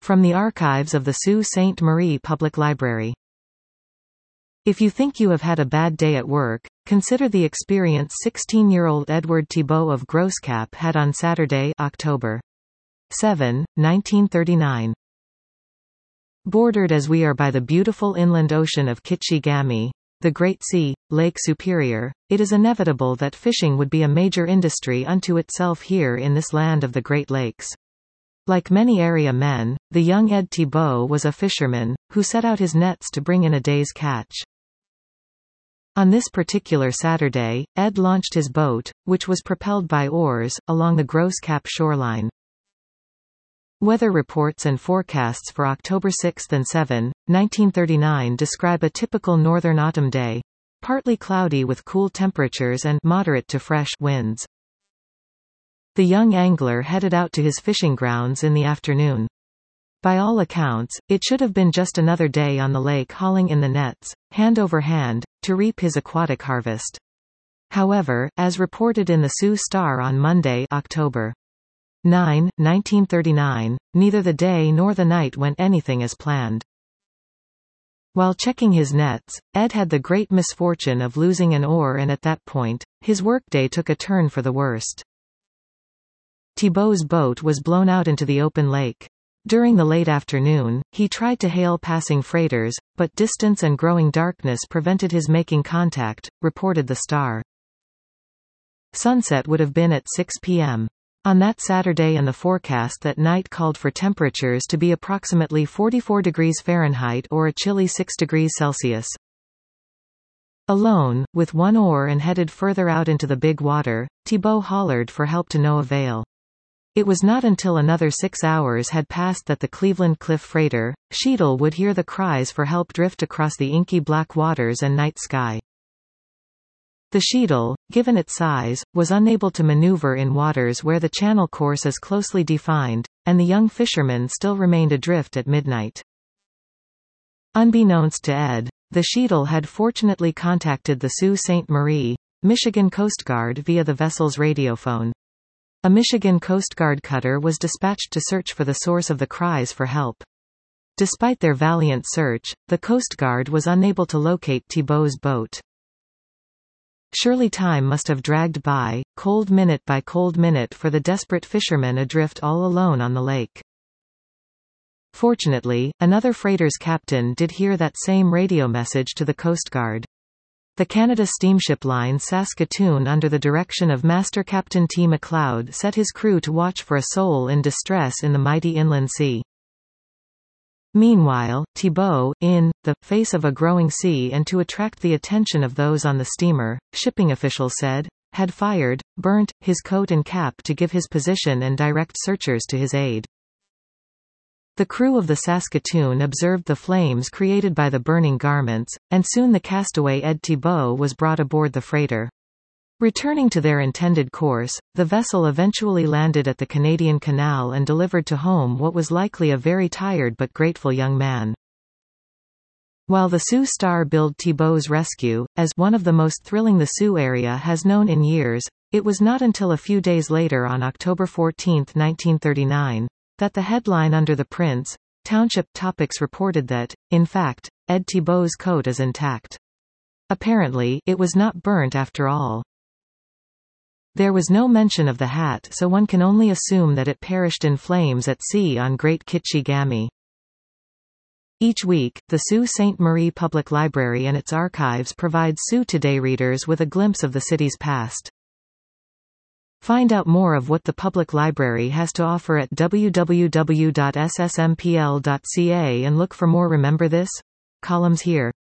From the archives of the Sault Ste. Marie Public Library. If you think you have had a bad day at work, consider the experience 16-year-old Edward Thibault of Grosscap had on Saturday, October 7, 1939. Bordered as we are by the beautiful inland ocean of Kitchigami, the Great Sea, Lake Superior, it is inevitable that fishing would be a major industry unto itself here in this land of the Great Lakes. Like many area men, the young Ed Thibault was a fisherman, who set out his nets to bring in a day's catch. On this particular Saturday, Ed launched his boat, which was propelled by oars, along the Grosscap shoreline. Weather reports and forecasts for October 6 and 7, 1939 describe a typical northern autumn day, partly cloudy with cool temperatures and moderate to fresh winds. The young angler headed out to his fishing grounds in the afternoon. By all accounts, it should have been just another day on the lake hauling in the nets, hand over hand, to reap his aquatic harvest. However, as reported in the Sault Star on Monday, October 9, 1939, neither the day nor the night went anything as planned. While checking his nets, Ed had the great misfortune of losing an oar, and at that point, his workday took a turn for the worst. Thibault's boat was blown out into the open lake. During the late afternoon, he tried to hail passing freighters, but distance and growing darkness prevented his making contact, reported the Star. Sunset would have been at 6 p.m. on that Saturday, and the forecast that night called for temperatures to be approximately 44 degrees Fahrenheit or a chilly 6 degrees Celsius. Alone, with one oar and headed further out into the big water, Thibault hollered for help to no avail. It was not until another 6 hours had passed that the Cleveland Cliff freighter, Sheetal, would hear the cries for help drift across the inky black waters and night sky. The Sheetal, given its size, was unable to maneuver in waters where the channel course is closely defined, and the young fisherman still remained adrift at midnight. Unbeknownst to Ed, the Sheetal had fortunately contacted the Sault Ste. Marie, Michigan Coast Guard via the vessel's radiophone. A Michigan Coast Guard cutter was dispatched to search for the source of the cries for help. Despite their valiant search, the Coast Guard was unable to locate Thibault's boat. Surely time must have dragged by, cold minute by cold minute, for the desperate fisherman adrift all alone on the lake. Fortunately, another freighter's captain did hear that same radio message to the Coast Guard. The Canada Steamship Line Saskatoon, under the direction of Master Captain T. McLeod, set his crew to watch for a soul in distress in the mighty inland sea. Meanwhile, Thibault, in the face of a growing sea and to attract the attention of those on the steamer, shipping officials said, had fired, burnt, his coat and cap to give his position and direct searchers to his aid. The crew of the Saskatoon observed the flames created by the burning garments, and soon the castaway Ed Thibault was brought aboard the freighter. Returning to their intended course, the vessel eventually landed at the Canadian Canal and delivered to home what was likely a very tired but grateful young man. While the Sault Star billed Thibault's rescue as one of the most thrilling the Sault area has known in years, it was not until a few days later, on October 14, 1939, that the headline under the Prince Township topics reported that, in fact, Ed Thibault's coat is intact. Apparently, it was not burnt after all. There was no mention of the hat, so one can only assume that it perished in flames at sea on Great Kitchigami. Each week, the Sault Ste. Marie Public Library and its archives provide Sault Today readers with a glimpse of the city's past. Find out more of what the public library has to offer at www.ssmpl.ca and look for more Remember This? Columns here.